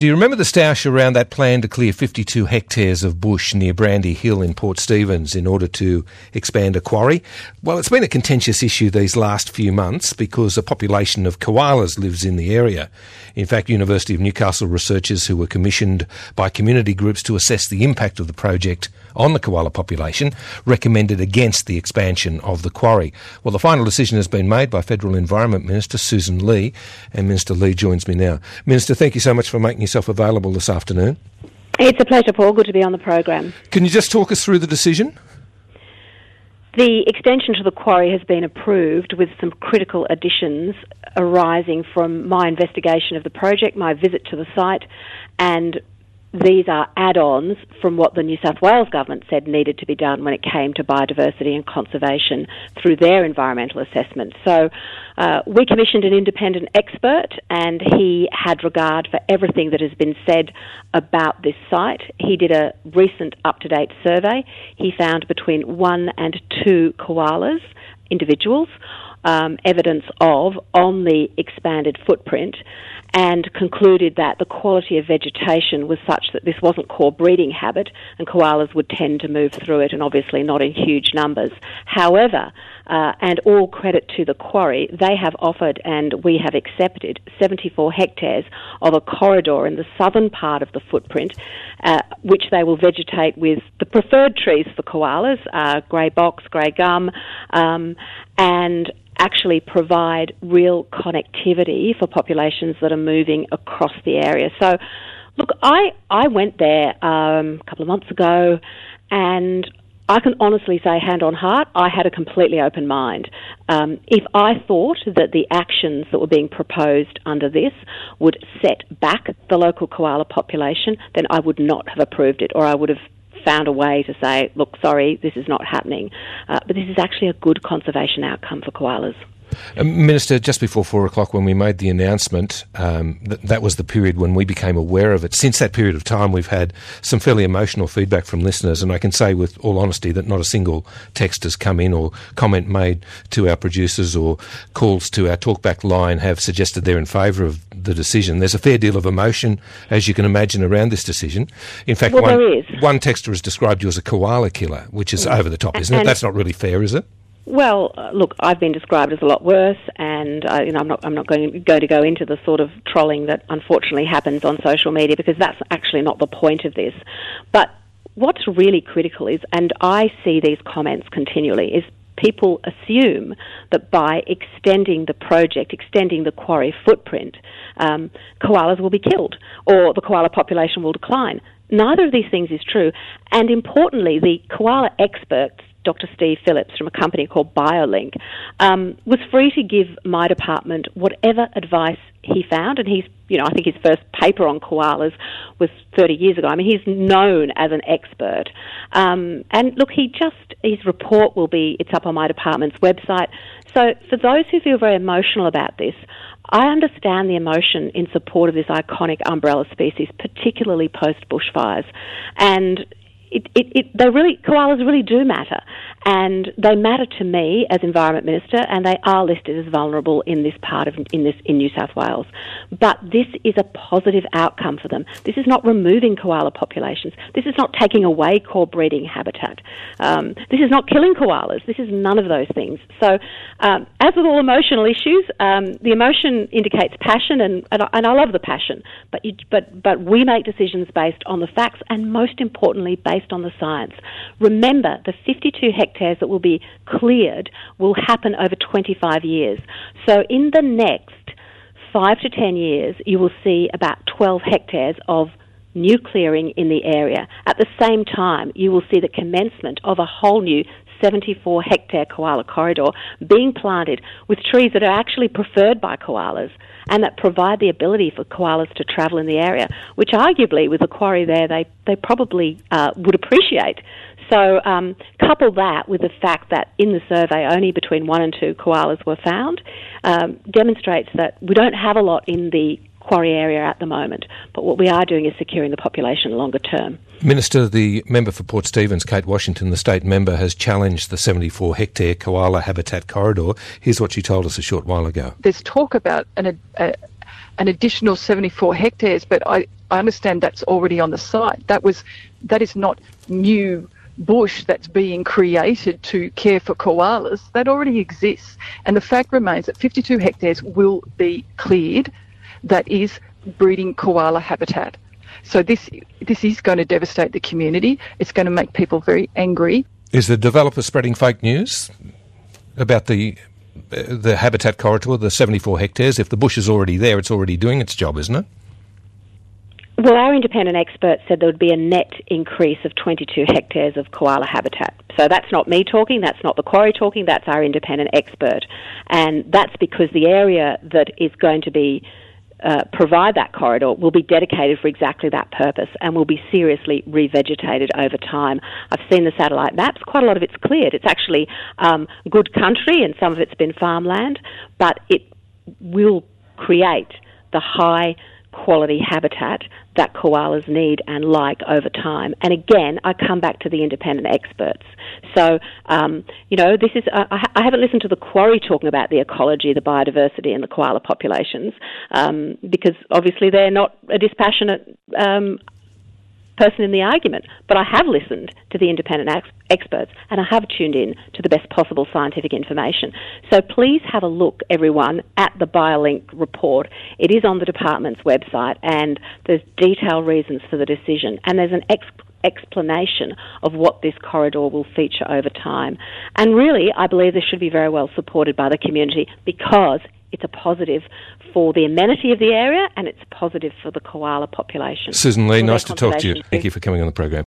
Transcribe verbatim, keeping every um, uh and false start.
Do you remember the stoush around that plan to clear fifty-two hectares of bush near Brandy Hill in Port Stephens in order to expand a quarry? Well, it's been a contentious issue these last few months because a population of koalas lives in the area. In fact, University of Newcastle researchers who were commissioned by community groups to assess the impact of the project on the koala population recommended against the expansion of the quarry. Well, the final decision has been made by Federal Environment Minister Susan Lee, and Minister Lee joins me now. Minister, thank you so much for making yourself available this afternoon. It's a pleasure, Paul. Good to be on the program. Can you just talk us through the decision? The extension to the quarry has been approved with some critical additions arising from my investigation of the project, my visit to the site, and these are add-ons from what the New South Wales government said needed to be done when it came to biodiversity and conservation through their environmental assessment. So uh, we commissioned an independent expert, and he had regard for everything that has been said about this site. He did a recent up-to-date survey. He found between one and two koalas, individuals, um, evidence of on the expanded footprint, and concluded that the quality of vegetation was such that this wasn't core breeding habit and koalas would tend to move through it, and obviously not in huge numbers. However, uh, and all credit to the quarry, they have offered and we have accepted seventy-four hectares of a corridor in the southern part of the footprint, uh, which they will vegetate with the preferred trees for koalas, uh, grey box, grey gum, um, and actually provide real connectivity for populations that are moving across the area. So, look, I, I went there um, a couple of months ago, and I can honestly say, hand on heart, I had a completely open mind. Um, if I thought that the actions that were being proposed under this would set back the local koala population, then I would not have approved it, or I would have found a way to say, look, sorry, this is not happening. Uh, but this is actually a good conservation outcome for koalas. Uh, Minister, just before four o'clock when we made the announcement, um, th- that was the period when we became aware of it. Since that period of time, we've had some fairly emotional feedback from listeners, and I can say with all honesty that not a single text has come in or comment made to our producers or calls to our talkback line have suggested they're in favour of the decision. There's a fair deal of emotion, as you can imagine, around this decision. In fact, well, one, there is. one texter has described you as a koala killer, which is mm. over the top, isn't and it? That's not really fair, is it? Well, uh, look, I've been described as a lot worse, and uh, you know, I'm not, I'm not going, going to go into the sort of trolling that unfortunately happens on social media, because that's actually not the point of this. But what's really critical is, and I see these comments continually, is people assume that by extending the project, extending the quarry footprint, um, koalas will be killed, or the koala population will decline. Neither of these things is true, and importantly, the koala experts, Doctor Steve Phillips from a company called BioLink, um, was free to give my department whatever advice he found, and he's, you know, I think his first paper on koalas was thirty years ago. I mean, he's known as an expert. Um, and look, he just, his report will be, it's up on my department's website. So for those who feel very emotional about this, I understand the emotion in support of this iconic umbrella species, particularly post-bushfires. And It, it, it, they really, koalas really do matter, and they matter to me as Environment Minister, and they are listed as vulnerable in this part of in this in New South Wales. But this is a positive outcome for them. This is not removing koala populations. This is not taking away core breeding habitat. Um, this is not killing koalas. This is none of those things. So, um, as with all emotional issues, um, the emotion indicates passion, and and I, and I love the passion. But you, but but we make decisions based on the facts, and most importantly, based on the science. Remember, the fifty-two hectares that will be cleared will happen over twenty-five years. So in the next five to ten years, you will see about twelve hectares of new clearing in the area. At the same time, you will see the commencement of a whole new seventy-four hectare koala corridor being planted with trees that are actually preferred by koalas and that provide the ability for koalas to travel in the area, which arguably with the quarry there they, they probably uh, would appreciate. So um, couple that with the fact that in the survey only between one and two koalas were found, um, demonstrates that we don't have a lot in the quarry area at the moment, but what we are doing is securing the population longer term. Minister, the member for Port Stephens, Kate Washington, the state member, has challenged the seventy-four hectare koala habitat corridor. Here's what she told us a short while ago. There's talk about an, a, an additional seventy-four hectares, but I, I understand that's already on the site. That was that is not new bush that's being created to care for koalas. That already exists. And the fact remains that fifty-two hectares will be cleared that is breeding koala habitat. So this this is going to devastate the community. It's going to make people very angry. Is the developer spreading fake news about the uh, the habitat corridor, the seventy-four hectares? If the bush is already there, it's already doing its job, isn't it? Well, our independent experts said there would be a net increase of twenty-two hectares of koala habitat. So that's not me talking, that's not the quarry talking, that's our independent expert. And that's because the area that is going to be uh, provide that corridor will be dedicated for exactly that purpose and will be seriously revegetated over time. I've seen the satellite maps, quite a lot of it's cleared. It's actually um, good country and some of it's been farmland, but it will create the high quality habitat that koalas need and like over time. And again, I come back to the independent experts. So, um, you know, this is, uh, I, I haven't listened to the quarry talking about the ecology, the biodiversity and the koala populations, um, because obviously they're not a dispassionate um, person in the argument. But I have listened to the independent ex- experts and I have tuned in to the best possible scientific information. So please have a look, everyone, at the BioLink report. It is on the department's website and there's detailed reasons for the decision and there's an ex- explanation of what this corridor will feature over time. And really, I believe this should be very well supported by the community because it's a positive for the amenity of the area and it's positive for the koala population. Susan Lee, nice to talk to you. Thank you for coming on the program.